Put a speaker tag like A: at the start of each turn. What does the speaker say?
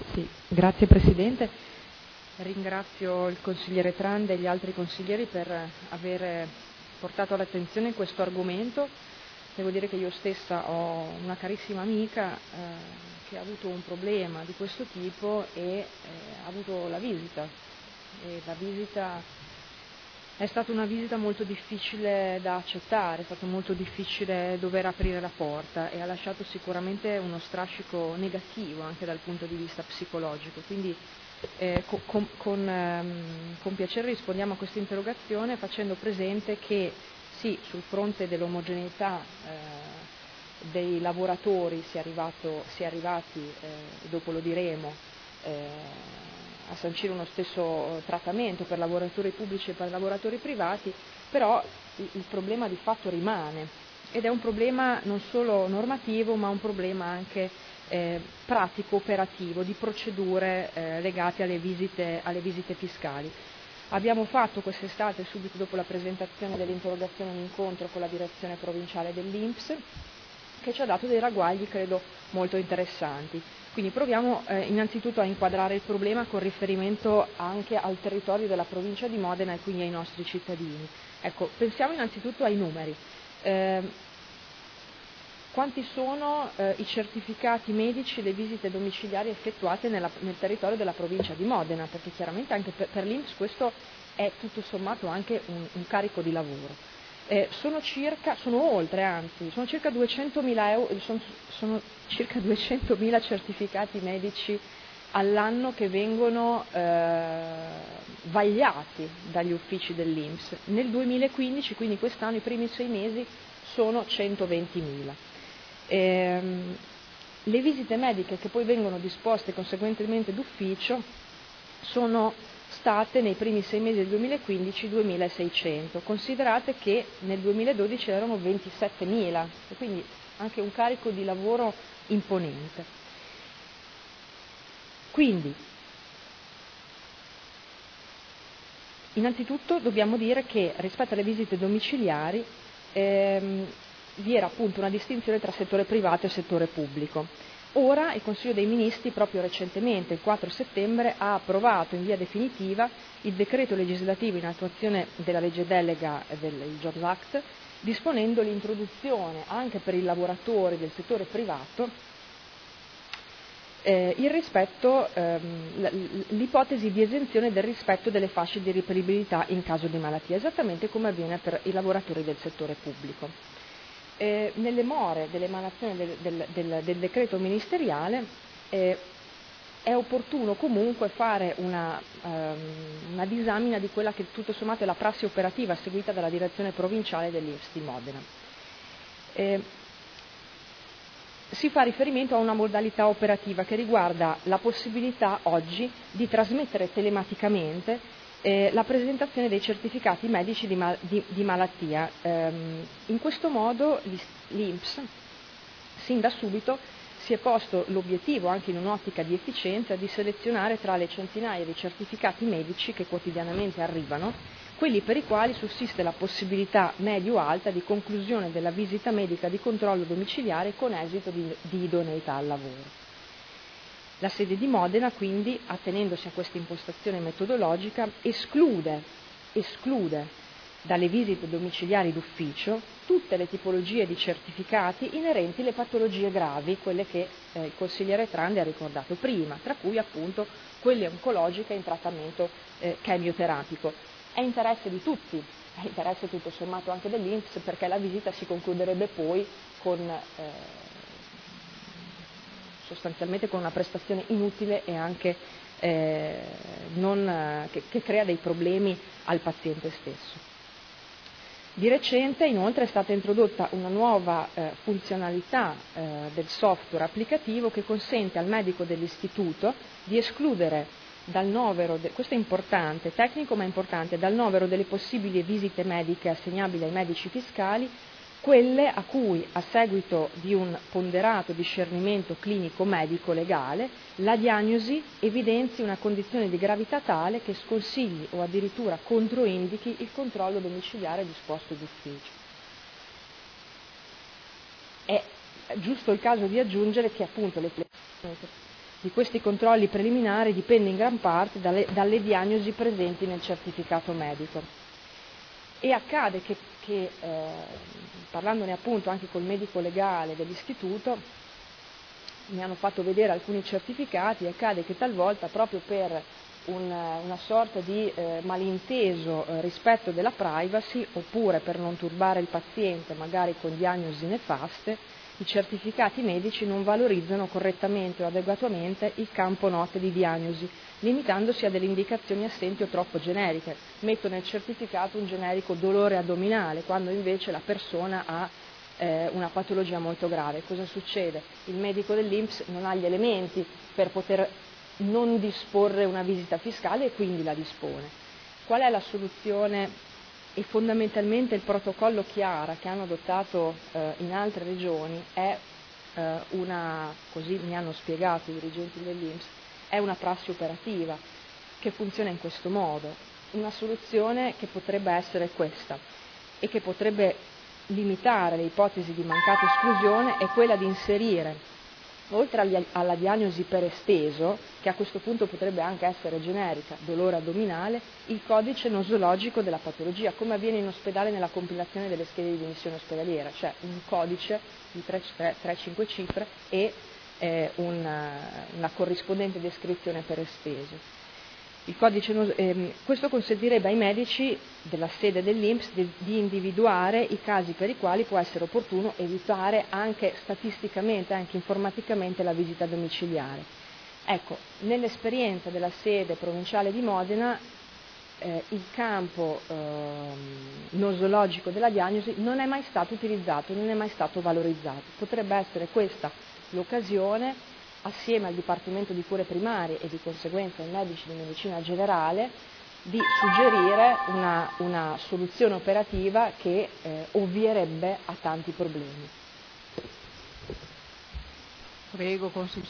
A: Sì, grazie Presidente. Ringrazio il consigliere Tranda e gli altri consiglieri per aver portato all'attenzione questo argomento. Devo dire che io stessa ho una carissima amica che ha avuto un problema di questo tipo e ha avuto la visita. E la visita è stata una visita molto difficile da accettare, è stato molto difficile dover aprire la porta e ha lasciato sicuramente uno strascico negativo anche dal punto di vista psicologico. Quindi con piacere rispondiamo a questa interrogazione facendo presente che sì, sul fronte dell'omogeneità dei lavoratori si è arrivati, dopo lo diremo, a sancire uno stesso trattamento per lavoratori pubblici e per lavoratori privati, però il problema di fatto rimane ed è un problema non solo normativo ma un problema anche pratico, operativo, di procedure legate alle visite fiscali. Abbiamo fatto quest'estate, subito dopo la presentazione dell'interrogazione, un incontro con la direzione provinciale dell'INPS che ci ha dato dei ragguagli, credo, molto interessanti. Quindi proviamo innanzitutto a inquadrare il problema con riferimento anche al territorio della provincia di Modena e quindi ai nostri cittadini. Ecco, pensiamo innanzitutto ai numeri. Quanti sono i certificati medici e le visite domiciliari effettuate nel territorio della provincia di Modena? Perché chiaramente anche per l'INPS questo è tutto sommato anche un carico di lavoro. Sono circa 200.000 certificati medici all'anno che vengono vagliati dagli uffici dell'INPS. Nel 2015, quindi quest'anno, i primi 6 mesi sono 120.000. Le visite mediche che poi vengono disposte conseguentemente d'ufficio sono state nei primi 6 mesi del 2015 2.600, considerate che nel 2012 erano 27.000, e quindi anche un carico di lavoro imponente. Quindi, innanzitutto dobbiamo dire che rispetto alle visite domiciliari vi era appunto una distinzione tra settore privato e settore pubblico. Ora il Consiglio dei Ministri, proprio recentemente, il 4 settembre, ha approvato in via definitiva il decreto legislativo in attuazione della legge delega del Jobs Act, disponendo l'introduzione anche per i lavoratori del settore privato l'ipotesi di esenzione del rispetto delle fasce di reperibilità in caso di malattia, esattamente come avviene per i lavoratori del settore pubblico. Nelle more dell'emanazione del decreto ministeriale è opportuno comunque fare una disamina di quella che tutto sommato è la prassi operativa seguita dalla direzione provinciale dell'INPS di Modena. Si fa riferimento a una modalità operativa che riguarda la possibilità oggi di trasmettere telematicamente la presentazione dei certificati medici di malattia. In questo modo l'INPS, sin da subito, si è posto l'obiettivo, anche in un'ottica di efficienza, di selezionare tra le centinaia di certificati medici che quotidianamente arrivano, quelli per i quali sussiste la possibilità medio-alta di conclusione della visita medica di controllo domiciliare con esito di idoneità al lavoro. La sede di Modena, quindi, attenendosi a questa impostazione metodologica, esclude dalle visite domiciliari d'ufficio tutte le tipologie di certificati inerenti alle patologie gravi, quelle che il consigliere Tranda ha ricordato prima, tra cui appunto quelle oncologiche in trattamento chemioterapico. È interesse di tutti, è interesse tutto sommato anche dell'INPS, perché la visita si concluderebbe poi sostanzialmente con una prestazione inutile e anche che crea dei problemi al paziente stesso. Di recente inoltre è stata introdotta una nuova funzionalità del software applicativo che consente al medico dell'istituto di escludere dal novero, questo è importante, tecnico ma importante, dal novero delle possibili visite mediche assegnabili ai medici fiscali, quelle a cui, a seguito di un ponderato discernimento clinico medico legale, la diagnosi evidenzi una condizione di gravità tale che sconsigli o addirittura controindichi il controllo domiciliare disposto d'ufficio. È giusto il caso di aggiungere che appunto le di questi controlli preliminari dipende in gran parte dalle diagnosi presenti nel certificato medico. E accade che parlandone appunto anche col medico legale dell'istituto, mi hanno fatto vedere alcuni certificati, accade che talvolta proprio per una sorta di malinteso rispetto della privacy, oppure per non turbare il paziente magari con diagnosi nefaste, i certificati medici non valorizzano correttamente o adeguatamente il campo note di diagnosi, limitandosi a delle indicazioni assenti o troppo generiche. Metto nel certificato un generico dolore addominale, quando invece la persona ha una patologia molto grave. Cosa succede? Il medico dell'INPS non ha gli elementi per poter non disporre una visita fiscale e quindi la dispone. Qual è la soluzione? E fondamentalmente il protocollo Chiara che hanno adottato in altre regioni è così mi hanno spiegato i dirigenti dell'INPS, è una prassi operativa che funziona in questo modo. Una soluzione che potrebbe essere questa e che potrebbe limitare le ipotesi di mancata esclusione è quella di inserire, oltre alla diagnosi per esteso, che a questo punto potrebbe anche essere generica, dolore addominale, il codice nosologico della patologia, come avviene in ospedale nella compilazione delle schede di dimissione ospedaliera, cioè un codice di 3-5 cifre e una corrispondente descrizione per esteso. Questo consentirebbe ai medici della sede dell'INPS di individuare i casi per i quali può essere opportuno evitare anche statisticamente, anche informaticamente, la visita domiciliare. Ecco, nell'esperienza della sede provinciale di Modena il campo nosologico della diagnosi non è mai stato utilizzato, non è mai stato valorizzato. Potrebbe essere questa l'occasione, assieme al Dipartimento di Cure Primarie e di conseguenza ai medici di medicina generale, di suggerire una soluzione operativa che ovvierebbe a tanti problemi.
B: Prego,